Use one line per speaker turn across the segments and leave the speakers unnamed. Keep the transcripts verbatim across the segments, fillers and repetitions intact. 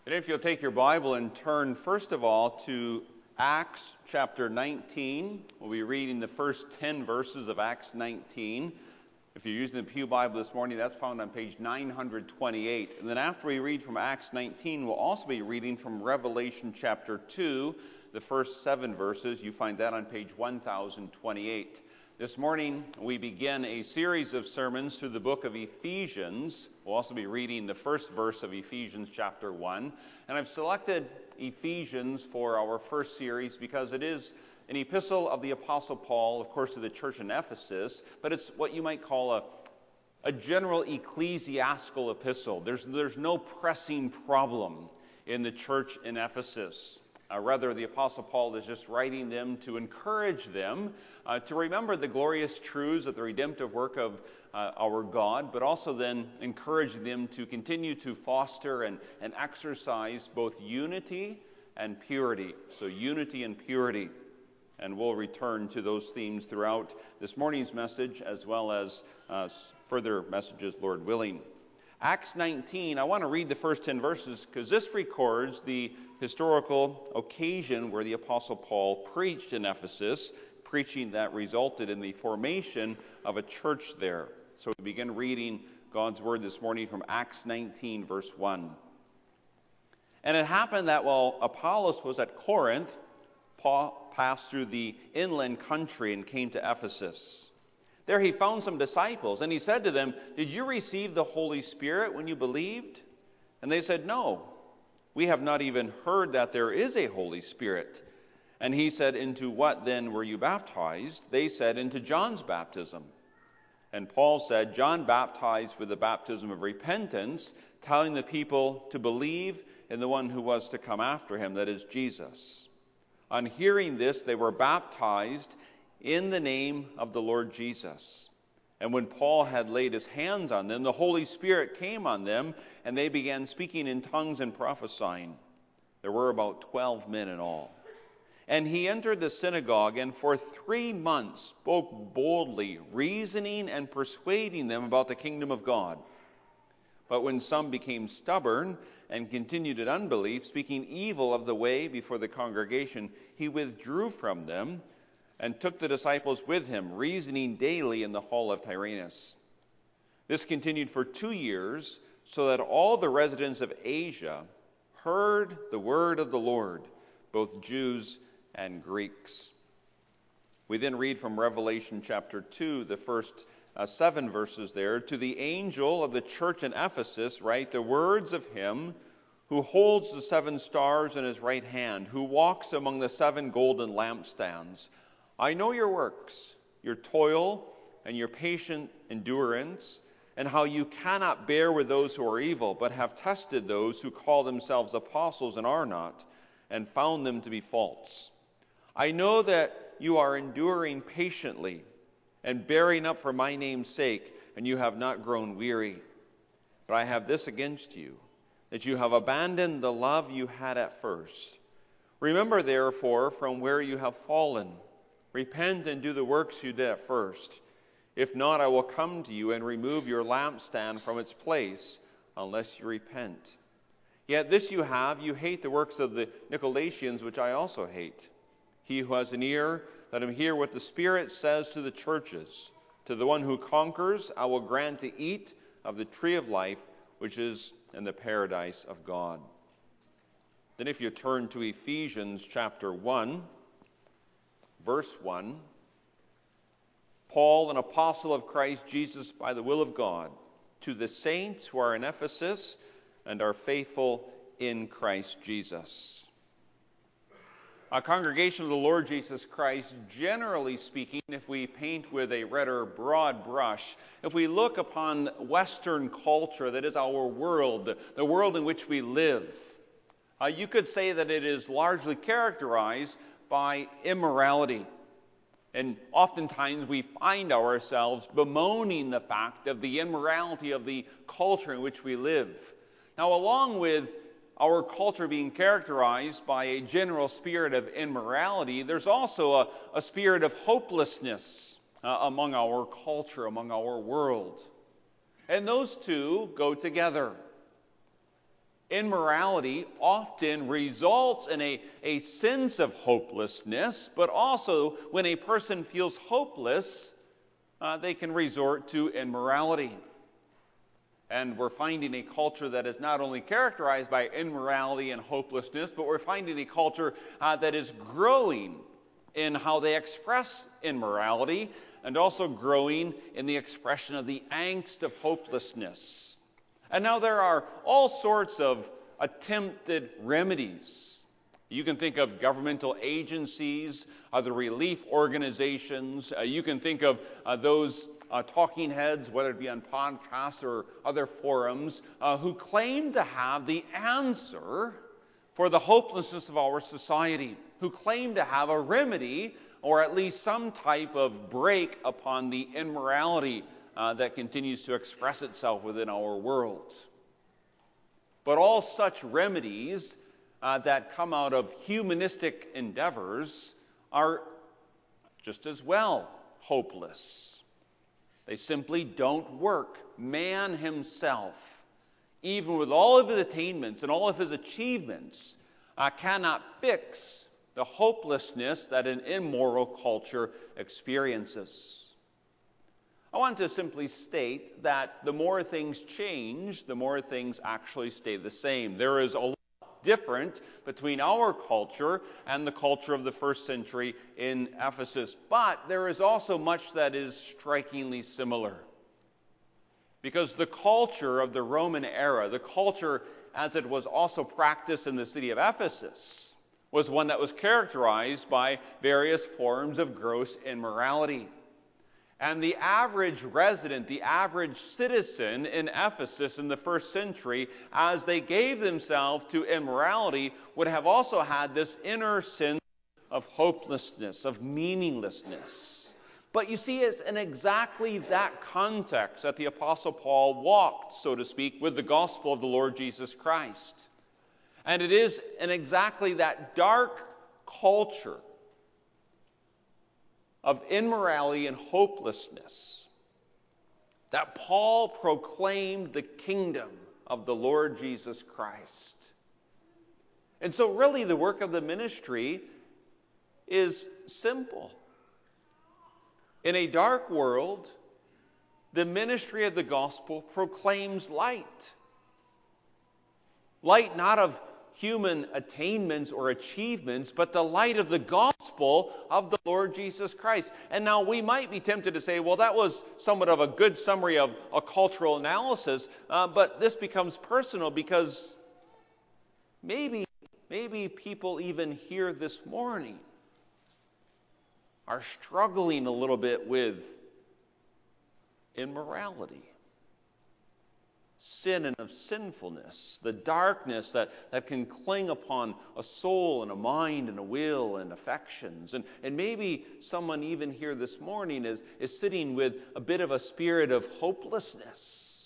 And if you'll take your Bible and turn first of all to Acts chapter nineteen, we'll be reading the first ten verses of Acts nineteen. If you're using the Pew Bible this morning, that's found on page nine hundred twenty-eight. And then after we read from Acts nineteen, we'll also be reading from Revelation chapter two, the first seven verses. You find that on page one thousand twenty-eight. This morning, we begin a series of sermons through the book of Ephesians. We'll also be reading the first verse of Ephesians chapter one. And I've selected Ephesians for our first series because it is an epistle of the Apostle Paul, of course, to the church in Ephesus, but it's what you might call a, a general ecclesiastical epistle. There's, there's no pressing problem in the church in Ephesus. Uh, rather, the Apostle Paul is just writing them to encourage them uh, to remember the glorious truths of the redemptive work of uh, our God, but also then encourage them to continue to foster and, and exercise both unity and purity. So unity and purity. And we'll return to those themes throughout this morning's message as well as uh, further messages, Lord willing. Acts nineteen, I want to read the first ten verses because this records the historical occasion where the Apostle Paul preached in Ephesus, preaching that resulted in the formation of a church there. So we begin reading God's word this morning from Acts nineteen, verse one. And it happened that while Apollos was at Corinth, Paul passed through the inland country and came to Ephesus. There he found some disciples, and he said to them, "Did you receive the Holy Spirit when you believed?" And they said, "No, we have not even heard that there is a Holy Spirit." And he said, "Into what then were you baptized?" They said, "Into John's baptism." And Paul said, "John baptized with the baptism of repentance, telling the people to believe in the one who was to come after him, that is Jesus." On hearing this, they were baptized in the name of the Lord Jesus. And when Paul had laid his hands on them, the Holy Spirit came on them, and they began speaking in tongues and prophesying. There were about twelve men in all. And he entered the synagogue, and for three months spoke boldly, reasoning and persuading them about the kingdom of God. But when some became stubborn and continued in unbelief, speaking evil of the way before the congregation, he withdrew from them and took the disciples with him, reasoning daily in the hall of Tyrannus. This continued for two years, so that all the residents of Asia heard the word of the Lord, both Jews and Greeks. We then read from Revelation chapter two, the first uh, seven verses there. To the angel of the church in Ephesus write the words of him who holds the seven stars in his right hand, who walks among the seven golden lampstands. I know your works, your toil, and your patient endurance, and how you cannot bear with those who are evil, but have tested those who call themselves apostles and are not, and found them to be false. I know that you are enduring patiently and bearing up for my name's sake, and you have not grown weary. But I have this against you, that you have abandoned the love you had at first. Remember, therefore, from where you have fallen. Repent and do the works you did at first. If not, I will come to you and remove your lampstand from its place, unless you repent. Yet this you have, you hate the works of the Nicolaitans, which I also hate. He who has an ear, let him hear what the Spirit says to the churches. To the one who conquers, I will grant to eat of the tree of life, which is in the paradise of God. Then if you turn to Ephesians chapter one, verse one, Paul, an apostle of Christ Jesus by the will of God, to the saints who are in Ephesus and are faithful in Christ Jesus. A congregation of the Lord Jesus Christ, generally speaking, if we paint with a rather broad brush, if we look upon Western culture, that is our world, the world in which we live, uh, you could say that it is largely characterized by immorality. And oftentimes we find ourselves bemoaning the fact of the immorality of the culture in which we live. Now, along with our culture being characterized by a general spirit of immorality, there's also a, a spirit of hopelessness uh, among our culture, among our world. And those two go together. immorality often results in a, a sense of hopelessness, but also when a person feels hopeless, uh, they can resort to immorality. And we're finding a culture that is not only characterized by immorality and hopelessness, but we're finding a culture uh, that is growing in how they express immorality and also growing in the expression of the angst of hopelessness. And now there are all sorts of attempted remedies. You can think of governmental agencies, other relief organizations. Uh, you can think of uh, those Uh, talking heads, whether it be on podcasts or other forums, uh, who claim to have the answer for the hopelessness of our society, who claim to have a remedy or at least some type of break upon the immorality uh, that continues to express itself within our world. But all such remedies uh, that come out of humanistic endeavors are just as well hopeless. They simply don't work. Man himself, even with all of his attainments and all of his achievements, uh, cannot fix the hopelessness that an immoral culture experiences. I want to simply state that the more things change, the more things actually stay the same. There is a lot different between our culture and the culture of the first century in Ephesus. But there is also much that is strikingly similar. Because the culture of the Roman era, the culture as it was also practiced in the city of Ephesus, was one that was characterized by various forms of gross immorality. And the average resident, the average citizen in Ephesus in the first century, as they gave themselves to immorality, would have also had this inner sense of hopelessness, of meaninglessness. But you see, it's in exactly that context that the Apostle Paul walked, so to speak, with the gospel of the Lord Jesus Christ. And it is in exactly that dark culture of immorality and hopelessness that Paul proclaimed the kingdom of the Lord Jesus Christ. And so really the work of the ministry is simple. In a dark world, the ministry of the gospel proclaims light. Light not of human attainments or achievements, but the light of the gospel of the Lord Jesus Christ. And now we might be tempted to say, well, that was somewhat of a good summary of a cultural analysis, uh, but this becomes personal because maybe, maybe people even here this morning are struggling a little bit with immorality. Sin and of sinfulness, the darkness that, that can cling upon a soul and a mind and a will and affections. And, and maybe someone even here this morning is, is sitting with a bit of a spirit of hopelessness.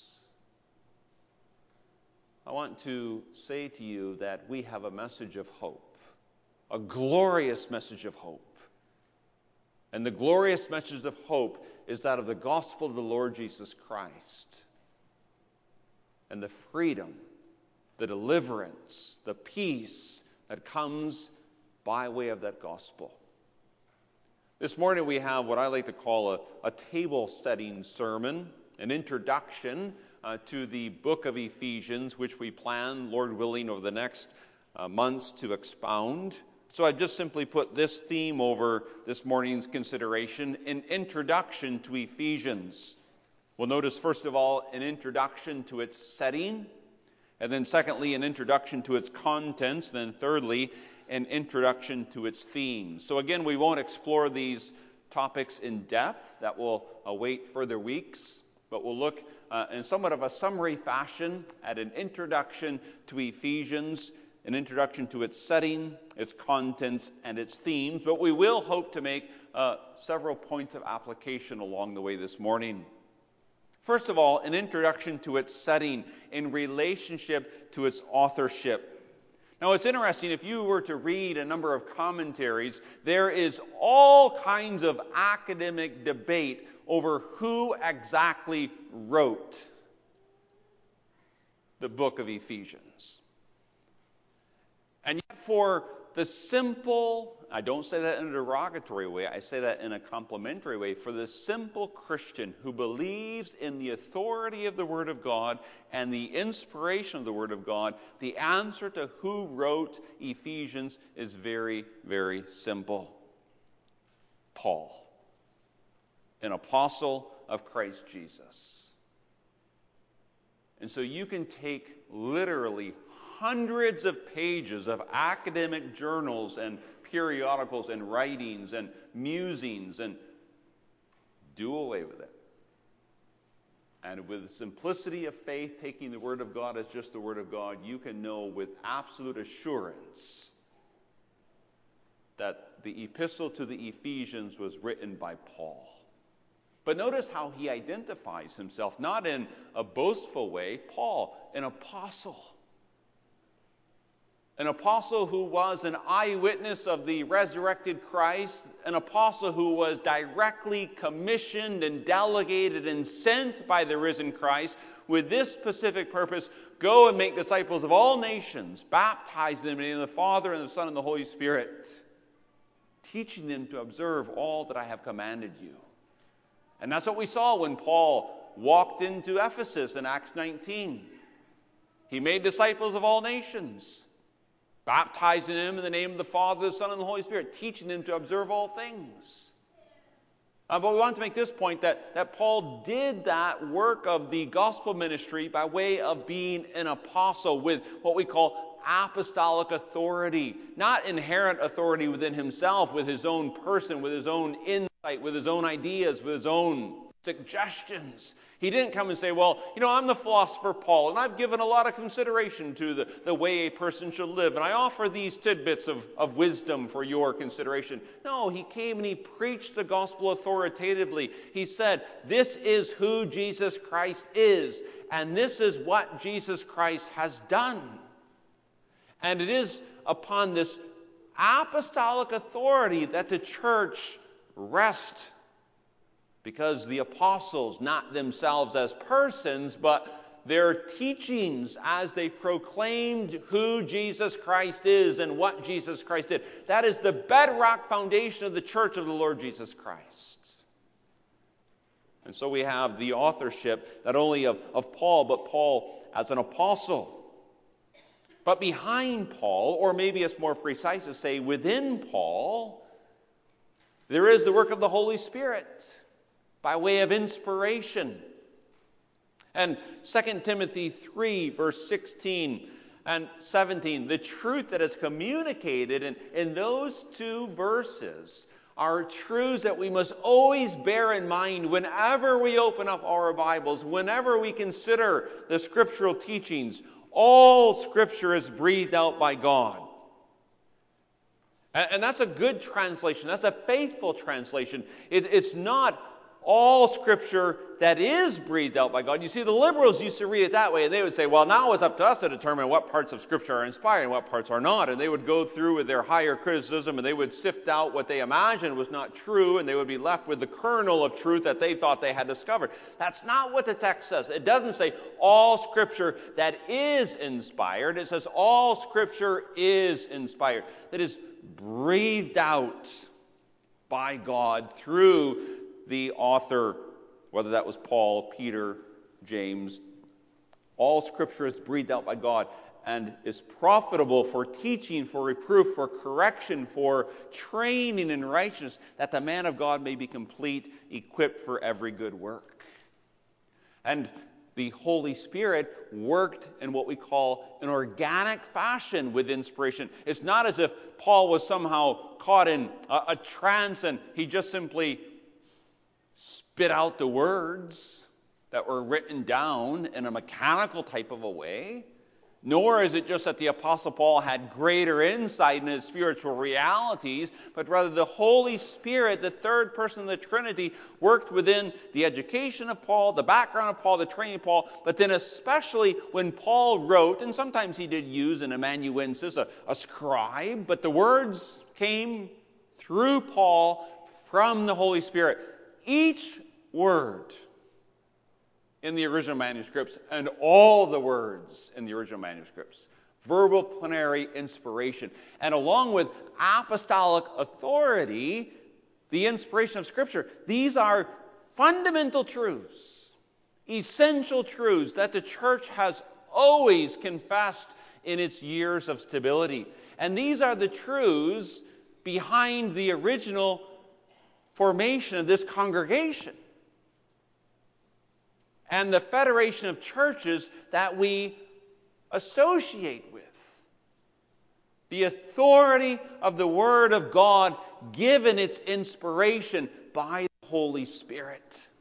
I want to say to you that we have a message of hope, a glorious message of hope. And the glorious message of hope is that of the gospel of the Lord Jesus Christ. And the freedom, the deliverance, the peace that comes by way of that gospel. This morning we have what I like to call a, a table-setting sermon, an introduction uh, to the book of Ephesians, which we plan, Lord willing, over the next uh, months to expound. So I've just simply put this theme over this morning's consideration, an introduction to Ephesians. We'll notice, first of all, an introduction to its setting, and then secondly, an introduction to its contents, and then thirdly, an introduction to its themes. So again, we won't explore these topics in depth. That will await further weeks, but we'll look uh, in somewhat of a summary fashion at an introduction to Ephesians, an introduction to its setting, its contents, and its themes, but we will hope to make uh, several points of application along the way this morning. First of all, an introduction to its setting in relationship to its authorship. Now, it's interesting, if you were to read a number of commentaries, there is all kinds of academic debate over who exactly wrote the book of Ephesians. And yet for the simple, I don't say that in a derogatory way, I say that in a complimentary way, for the simple Christian who believes in the authority of the Word of God and the inspiration of the Word of God, the answer to who wrote Ephesians is very, very simple. Paul, an apostle of Christ Jesus. And so you can take literally hundreds of pages of academic journals and periodicals and writings and musings and do away with it. And with the simplicity of faith, taking the Word of God as just the Word of God, you can know with absolute assurance that the epistle to the Ephesians was written by Paul. But notice how he identifies himself, not in a boastful way. Paul, an apostle. An apostle who was an eyewitness of the resurrected Christ, an apostle who was directly commissioned and delegated and sent by the risen Christ with this specific purpose: go and make disciples of all nations, baptize them in the name of the Father and the Son and the Holy Spirit, teaching them to observe all that I have commanded you. And that's what we saw when Paul walked into Ephesus in Acts nineteen. He made disciples of all nations, baptizing them in the name of the Father, the Son, and the Holy Spirit, teaching them to observe all things. Uh, but we want to make this point that, that Paul did that work of the gospel ministry by way of being an apostle with what we call apostolic authority. Not inherent authority within himself, with his own person, with his own insight, with his own ideas, with his own suggestions. He didn't come and say, well, you know, I'm the philosopher Paul, and I've given a lot of consideration to the, the way a person should live, and I offer these tidbits of, of wisdom for your consideration. No, he came and he preached the gospel authoritatively. He said, this is who Jesus Christ is, and this is what Jesus Christ has done. And it is upon this apostolic authority that the church rests, because the apostles, not themselves as persons, but their teachings as they proclaimed who Jesus Christ is and what Jesus Christ did. That is the bedrock foundation of the church of the Lord Jesus Christ. And so we have the authorship not only of, of Paul, but Paul as an apostle. But behind Paul, or maybe it's more precise to say within Paul, there is the work of the Holy Spirit by way of inspiration. And Second Timothy three, verse sixteen and seventeen, the truth that is communicated in, in those two verses are truths that we must always bear in mind whenever we open up our Bibles, whenever we consider the scriptural teachings. All Scripture is breathed out by God. And, and that's a good translation. That's a faithful translation. It, it's not all Scripture that is breathed out by God. You see, the liberals used to read it that way, and they would say, well, now it's up to us to determine what parts of Scripture are inspired and what parts are not. And they would go through with their higher criticism, and they would sift out what they imagined was not true, and they would be left with the kernel of truth that they thought they had discovered. That's not what the text says. It doesn't say all Scripture that is inspired. It says all Scripture is inspired. That is breathed out by God through the author, whether that was Paul, Peter, James. All Scripture is breathed out by God and is profitable for teaching, for reproof, for correction, for training in righteousness, that the man of God may be complete, equipped for every good work. And the Holy Spirit worked in what we call an organic fashion with inspiration. It's not as if Paul was somehow caught in a, a trance and he just simply spit out the words that were written down in a mechanical type of a way. Nor is it just that the Apostle Paul had greater insight in his spiritual realities, but rather the Holy Spirit, the third person of the Trinity, worked within the education of Paul, the background of Paul, the training of Paul, but then especially when Paul wrote, and sometimes he did use an amanuensis, a, a scribe, but the words came through Paul from the Holy Spirit. Each word in the original manuscripts and all the words in the original manuscripts verbal plenary inspiration. And along with apostolic authority, the inspiration of Scripture, these are fundamental truths, essential truths that the church has always confessed in its years of stability. And these are the truths behind the original formation of this congregation and the federation of churches that we associate with. The authority of the Word of God given its inspiration by the Holy Spirit.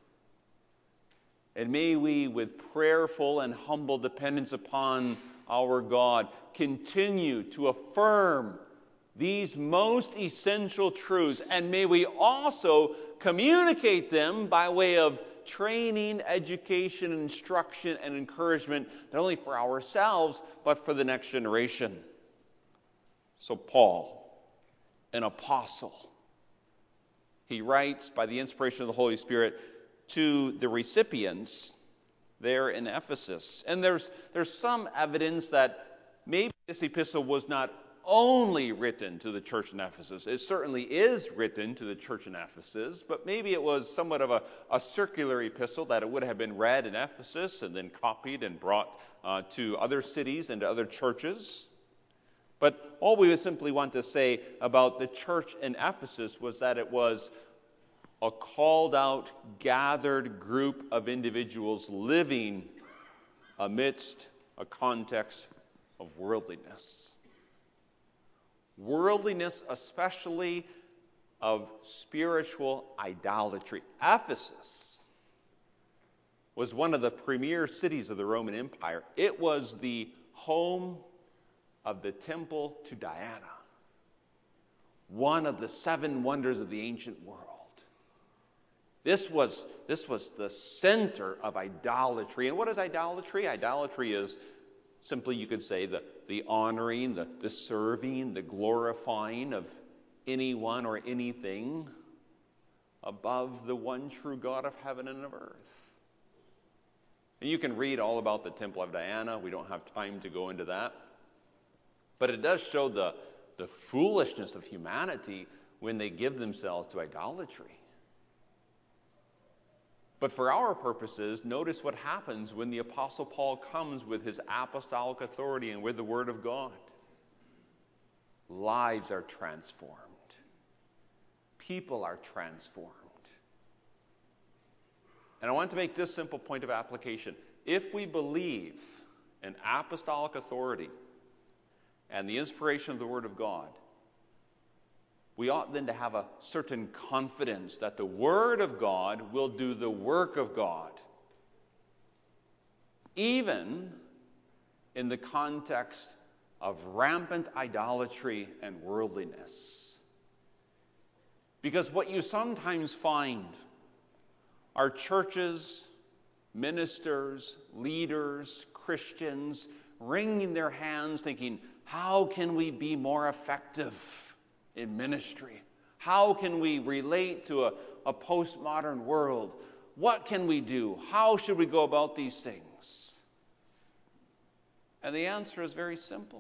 And may we, with prayerful and humble dependence upon our God, continue to affirm these most essential truths, and may we also communicate them by way of training, education, instruction, and encouragement, not only for ourselves, but for the next generation. So Paul, an apostle, he writes by the inspiration of the Holy Spirit to the recipients there in Ephesus. And there's, there's some evidence that maybe this epistle was not only written to the church in Ephesus. It certainly is written to the church in Ephesus, but maybe it was somewhat of a, a circular epistle that it would have been read in Ephesus and then copied and brought uh, to other cities and to other churches. But all we would simply want to say about the church in Ephesus was that it was a called out, gathered group of individuals living amidst a context of worldliness. Worldliness, especially of spiritual idolatry. Ephesus was one of the premier cities of the Roman Empire. It was the home of the temple to Diana, one of the seven wonders of the ancient world. This was, this was the center of idolatry. And what is idolatry? Idolatry is simply, you could say, the, the honoring, the, the serving, the glorifying of anyone or anything above the one true God of heaven and of earth. And you can read all about the Temple of Diana. We don't have time to go into that. But it does show the, the foolishness of humanity when they give themselves to idolatry. But for our purposes, notice what happens when the Apostle Paul comes with his apostolic authority and with the Word of God. Lives are transformed. People are transformed. And I want to make this simple point of application. If we believe in apostolic authority and the inspiration of the Word of God, we ought then to have a certain confidence that the Word of God will do the work of God, even in the context of rampant idolatry and worldliness. Because what you sometimes find are churches, ministers, leaders, Christians wringing their hands thinking, how can we be more effective in ministry? How can we relate to a, a postmodern world? What can we do? How should we go about these things? And the answer is very simple.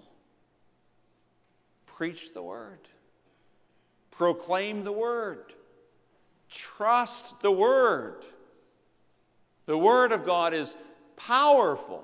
Preach the Word. Proclaim the Word. Trust the Word. The Word of God is powerful,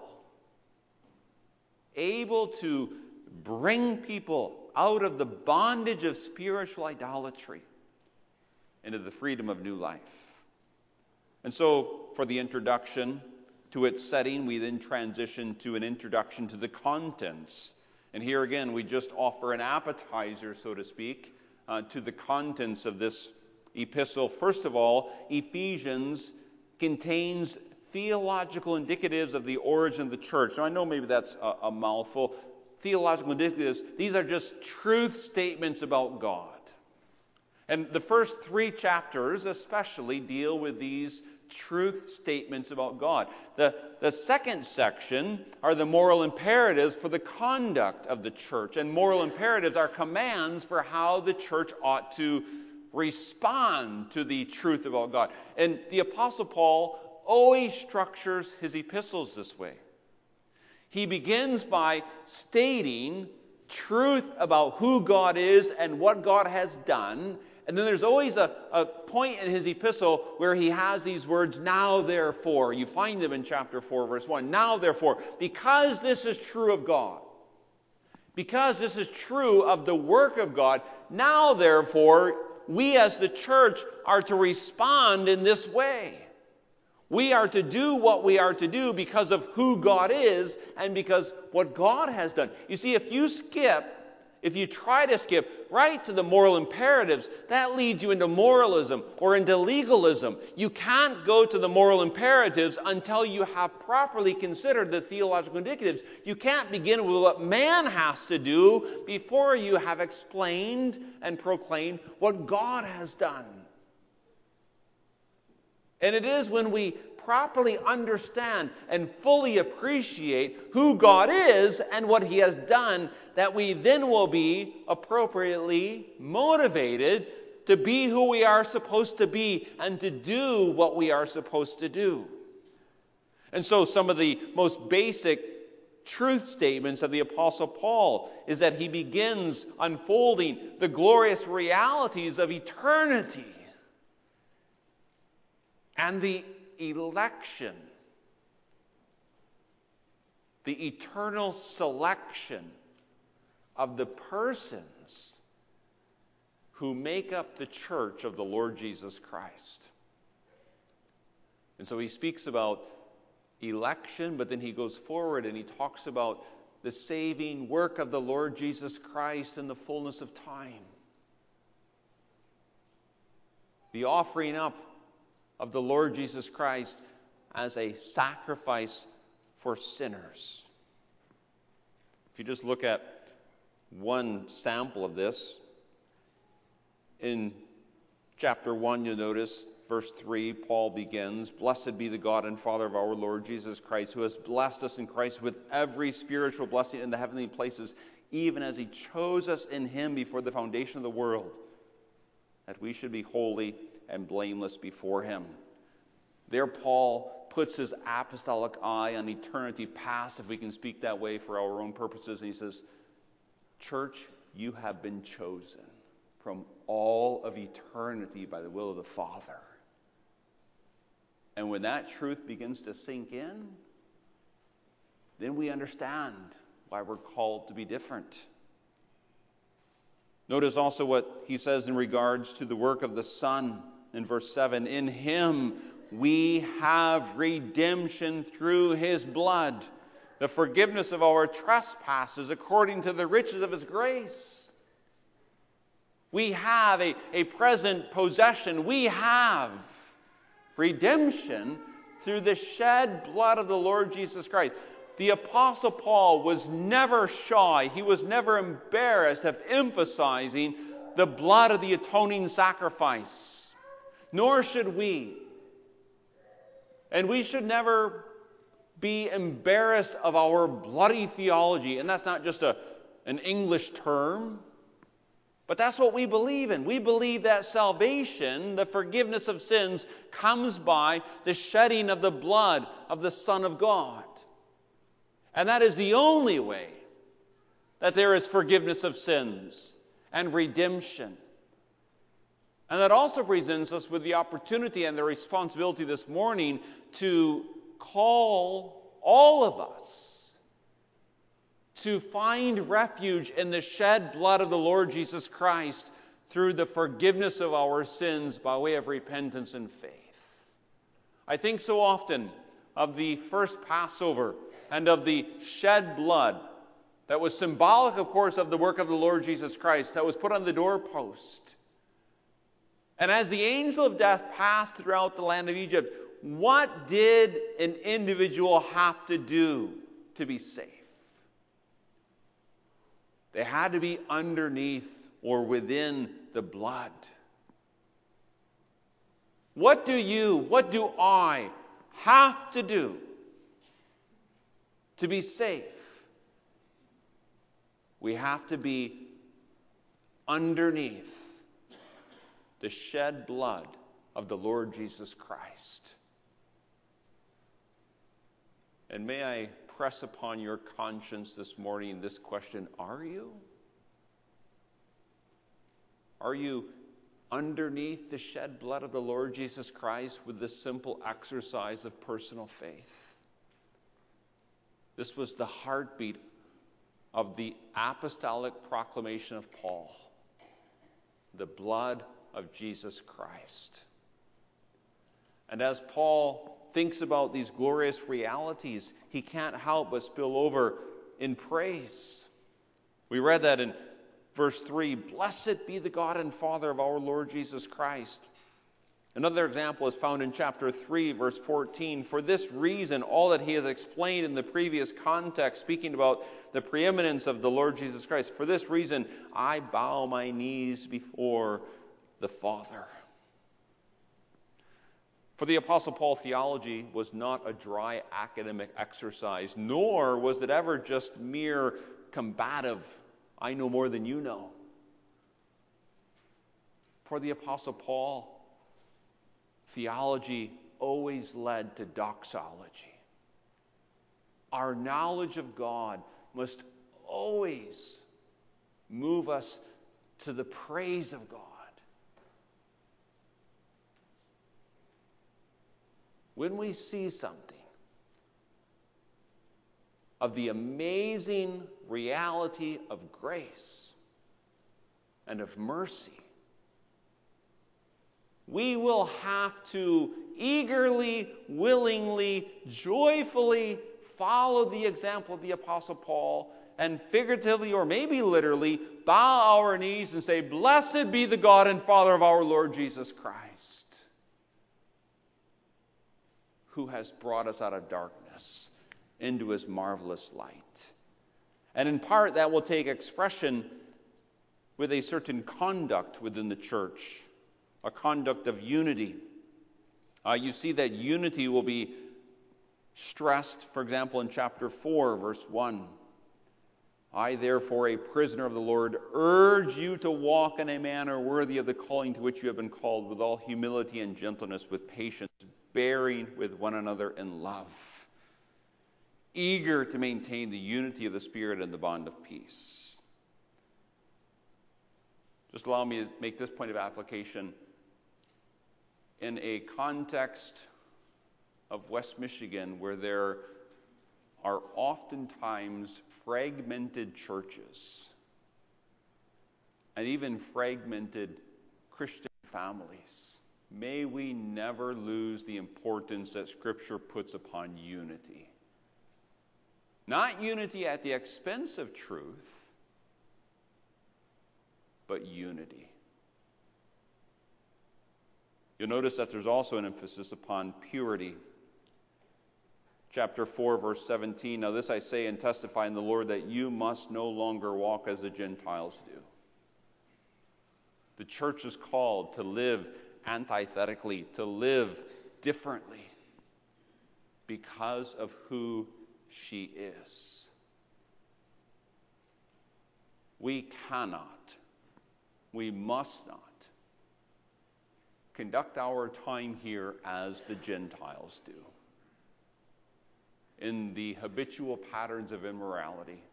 able to bring people out of the bondage of spiritual idolatry into the freedom of new life. And so, for the introduction to its setting, we then transition to an introduction to the contents. And here again, we just offer an appetizer, so to speak, uh, to the contents of this epistle. First of all, Ephesians contains theological indicatives of the origin of the church. Now, I know maybe that's a, a mouthful. Theological indicatives, these are just truth statements about God. And the first three chapters especially deal with these truth statements about God. The, the second section are the moral imperatives for the conduct of the church. And moral imperatives are commands for how the church ought to respond to the truth about God. And the Apostle Paul always structures his epistles this way. He begins by stating truth about who God is and what God has done. And then there's always a, a point in his epistle where he has these words, now therefore. You find them in chapter four, verse one. Now therefore, because this is true of God, because this is true of the work of God, now therefore, we as the church are to respond in this way. We are to do what we are to do because of who God is and because what God has done. You see, if you skip, if you try to skip right to the moral imperatives, that leads you into moralism or into legalism. You can't go to the moral imperatives until you have properly considered the theological indicatives. You can't begin with what man has to do before you have explained and proclaimed what God has done. And it is when we properly understand and fully appreciate who God is and what he has done that we then will be appropriately motivated to be who we are supposed to be and to do what we are supposed to do. And so some of the most basic truth statements of the Apostle Paul is that he begins unfolding the glorious realities of eternity and the election, the eternal selection of the persons who make up the church of the Lord Jesus Christ. And so he speaks about election, but then he goes forward and he talks about the saving work of the Lord Jesus Christ in the fullness of time. The offering up of the Lord Jesus Christ as a sacrifice for sinners. If you just look at one sample of this, in chapter one, you'll notice, verse three, Paul begins, "Blessed be the God and Father of our Lord Jesus Christ, who has blessed us in Christ with every spiritual blessing in the heavenly places, even as he chose us in him before the foundation of the world, that we should be holy and blameless before him." There Paul puts his apostolic eye on eternity past, if we can speak that way for our own purposes, and he says, church, you have been chosen from all of eternity by the will of the Father. And when that truth begins to sink in, then we understand why we're called to be different. Notice also what he says in regards to the work of the Son in verse seven. In him we have redemption through his blood, the forgiveness of our trespasses according to the riches of his grace. We have a, a present possession. We have redemption through the shed blood of the Lord Jesus Christ. The Apostle Paul was never shy. He was never embarrassed of emphasizing the blood of the atoning sacrifice. Nor should we. And we should never be embarrassed of our bloody theology. And that's not just a, an English term, but that's what we believe in. We believe that salvation, the forgiveness of sins, comes by the shedding of the blood of the Son of God. And that is the only way that there is forgiveness of sins and redemption. And that also presents us with the opportunity and the responsibility this morning to call all of us to find refuge in the shed blood of the Lord Jesus Christ through the forgiveness of our sins by way of repentance and faith. I think so often of the first Passover and of the shed blood that was symbolic, of course, of the work of the Lord Jesus Christ that was put on the doorpost. And as the angel of death passed throughout the land of Egypt, what did an individual have to do to be safe? They had to be underneath or within the blood. What do you, what do I have to do to be safe? We have to be underneath the shed blood of the Lord Jesus Christ. And may I press upon your conscience this morning this question: are you? Are you underneath the shed blood of the Lord Jesus Christ with this simple exercise of personal faith? This was the heartbeat of the apostolic proclamation of Paul: the blood of Jesus Christ. And as Paul thinks about these glorious realities, he can't help but spill over in praise. We read that in verse three: "Blessed be the God and Father of our Lord Jesus Christ." Another example is found in chapter three, verse fourteen. "For this reason," all that he has explained in the previous context, speaking about the preeminence of the Lord Jesus Christ, "for this reason I bow my knees before the Father." For the Apostle Paul, theology was not a dry academic exercise, nor was it ever just mere combative, I know more than you know. For the Apostle Paul, theology always led to doxology. Our knowledge of God must always move us to the praise of God. When we see something of the amazing reality of grace and of mercy, we will have to eagerly, willingly, joyfully follow the example of the Apostle Paul and figuratively, or maybe literally, bow our knees and say, "Blessed be the God and Father of our Lord Jesus Christ, who has brought us out of darkness into his marvelous light." And in part, that will take expression with a certain conduct within the church, a conduct of unity. Uh, you see that unity will be stressed, for example, in chapter four, verse one. "I, therefore, a prisoner of the Lord, urge you to walk in a manner worthy of the calling to which you have been called, with all humility and gentleness, with patience, bearing with one another in love, eager to maintain the unity of the Spirit and the bond of peace." Just allow me to make this point of application. In a context of West Michigan where there are oftentimes fragmented churches and even fragmented Christian families, may we never lose the importance that Scripture puts upon unity. Not unity at the expense of truth, but unity. You'll notice that there's also an emphasis upon purity. Chapter four, verse seventeen, "Now this I say and testify in the Lord, that you must no longer walk as the Gentiles do." The church is called to live antithetically, to live differently because of who she is. We cannot, we must not conduct our time here as the Gentiles do, in the habitual patterns of immorality.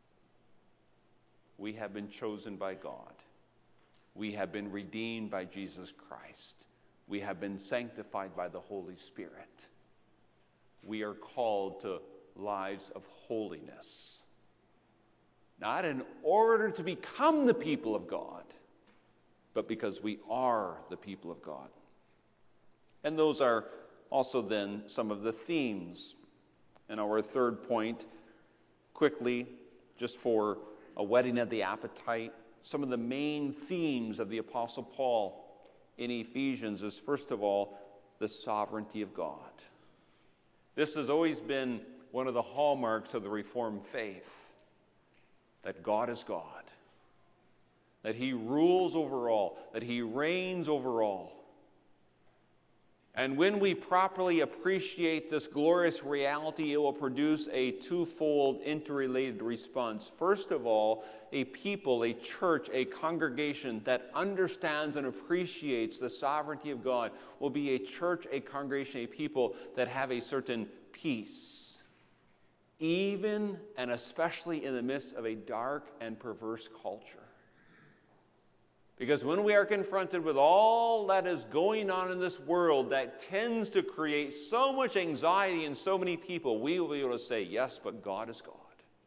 We have been chosen by God. We have been redeemed by Jesus Christ. We have been sanctified by the Holy Spirit. We are called to lives of holiness, not in order to become the people of God, but because we are the people of God. And those are also then some of the themes. And our third point, quickly, just for a whetting of the appetite, some of the main themes of the Apostle Paul in Ephesians is, first of all, the sovereignty of God. This has always been one of the hallmarks of the Reformed faith, that God is God, that he rules over all, that he reigns over all. And when we properly appreciate this glorious reality, it will produce a twofold interrelated response. First of all, a people, a church, a congregation that understands and appreciates the sovereignty of God will be a church, a congregation, a people that have a certain peace even and especially in the midst of a dark and perverse culture. Because when we are confronted with all that is going on in this world that tends to create so much anxiety in so many people, we will be able to say, yes, but God is God.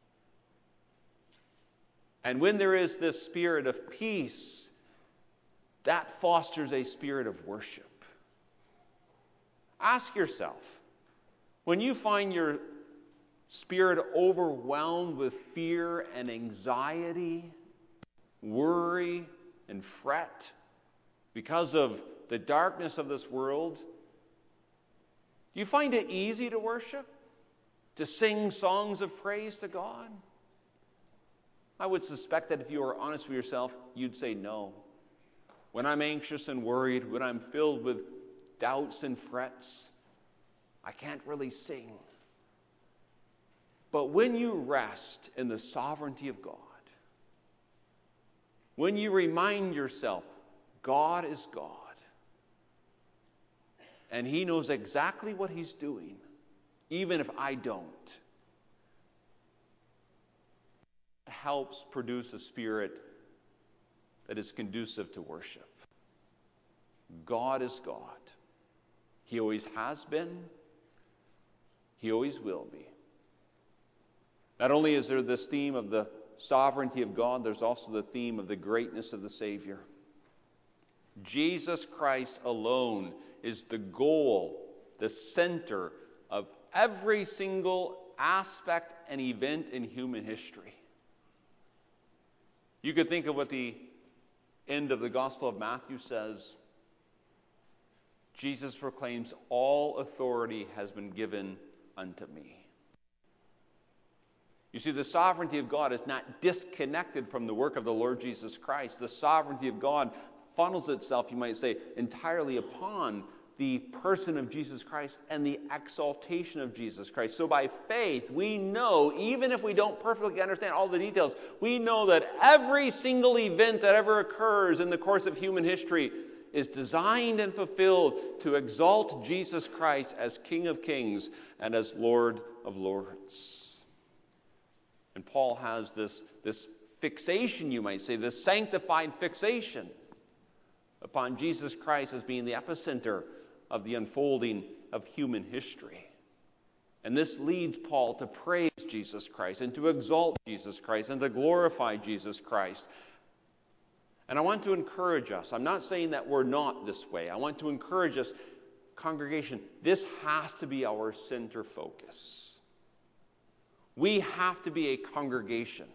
And when there is this spirit of peace, that fosters a spirit of worship. Ask yourself, when you find your spirit overwhelmed with fear and anxiety, worry, and fret because of the darkness of this world, do you find it easy to worship? To sing songs of praise to God? I would suspect that if you were honest with yourself, you'd say no. When I'm anxious and worried, when I'm filled with doubts and frets, I can't really sing. But when you rest in the sovereignty of God, when you remind yourself, God is God, and He knows exactly what He's doing, even if I don't, it helps produce a spirit that is conducive to worship. God is God. He always has been. He always will be. Not only is there this theme of the sovereignty of God, there's also the theme of the greatness of the Savior. Jesus Christ alone is the goal, the center of every single aspect and event in human history. You could think of what the end of the Gospel of Matthew says. Jesus proclaims, all authority has been given unto me. You see, the sovereignty of God is not disconnected from the work of the Lord Jesus Christ. The sovereignty of God funnels itself, you might say, entirely upon the person of Jesus Christ and the exaltation of Jesus Christ. So by faith, we know, even if we don't perfectly understand all the details, we know that every single event that ever occurs in the course of human history is designed and fulfilled to exalt Jesus Christ as King of Kings and as Lord of Lords. And Paul has this, this fixation, you might say, this sanctified fixation upon Jesus Christ as being the epicenter of the unfolding of human history. And this leads Paul to praise Jesus Christ and to exalt Jesus Christ and to glorify Jesus Christ. And I want to encourage us. I'm not saying that we're not this way. I want to encourage us, congregation, this has to be our center focus. We have to be a congregation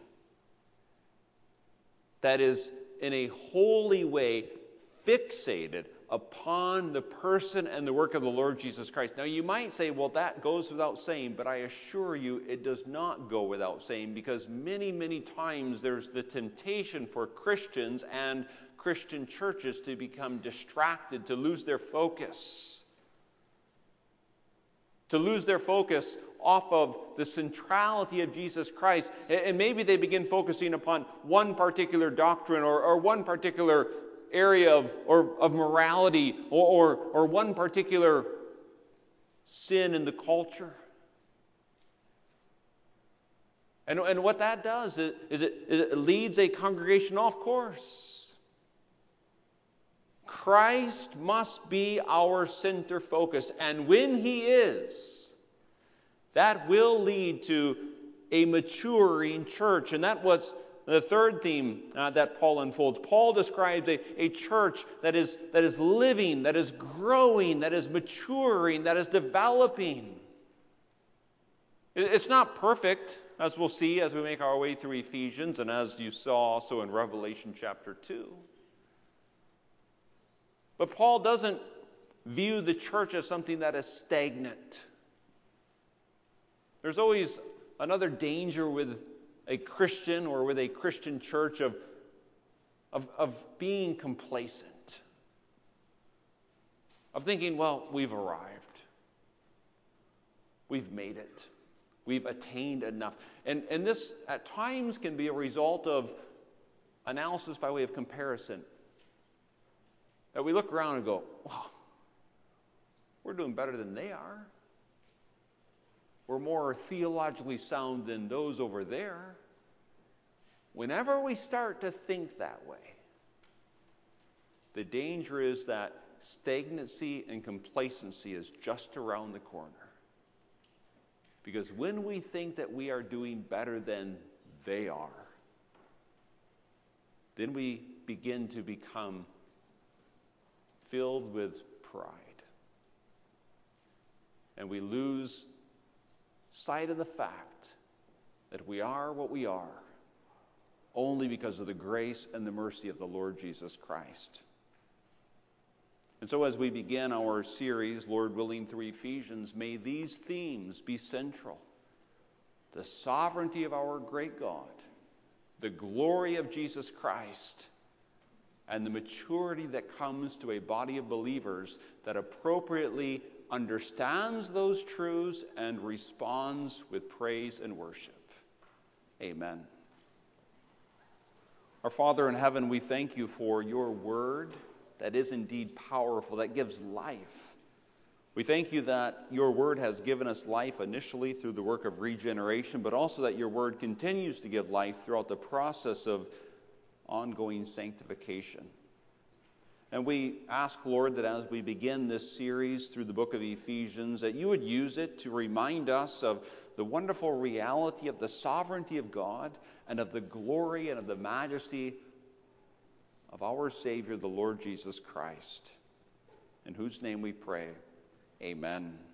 that is in a holy way fixated upon the person and the work of the Lord Jesus Christ. Now you might say, well, that goes without saying, but I assure you it does not go without saying, because many, many times there's the temptation for Christians and Christian churches to become distracted, to lose their focus. To lose their focus off of the centrality of Jesus Christ. And maybe they begin focusing upon one particular doctrine or, or one particular area of, or, of morality or, or, or one particular sin in the culture. And, and what that does is, is, it, is it leads a congregation off course. Christ must be our center focus. And when He is, that will lead to a maturing church. And that was the third theme uh, that Paul unfolds. Paul describes a, a church that is, that is living, that is growing, that is maturing, that is developing. It, it's not perfect, as we'll see as we make our way through Ephesians and as you saw also in Revelation chapter two. But Paul doesn't view the church as something that is stagnant. There's always another danger with a Christian or with a Christian church of, of, of being complacent. Of thinking, well, we've arrived. We've made it. We've attained enough. And, and this, at times, can be a result of analysis by way of comparison. That we look around and go, wow, we're doing better than they are. we're more theologically sound than those over there. Whenever we start to think that way, the danger is that stagnancy and complacency is just around the corner. Because when we think that we are doing better than they are, then we begin to become filled with pride. And we lose sight of the fact that we are what we are only because of the grace and the mercy of the Lord Jesus Christ. And so as we begin our series, Lord willing, through Ephesians, may these themes be central. The sovereignty of our great God, the glory of Jesus Christ, and the maturity that comes to a body of believers that appropriately understands those truths and responds with praise and worship. Amen. Our Father in heaven, we thank you for your word that is indeed powerful, that gives life. We thank you that your word has given us life initially through the work of regeneration, but also that your word continues to give life throughout the process of ongoing sanctification. And we ask, Lord, that as we begin this series through the book of Ephesians, that you would use it to remind us of the wonderful reality of the sovereignty of God and of the glory and of the majesty of our Savior, the Lord Jesus Christ, in whose name we pray. Amen.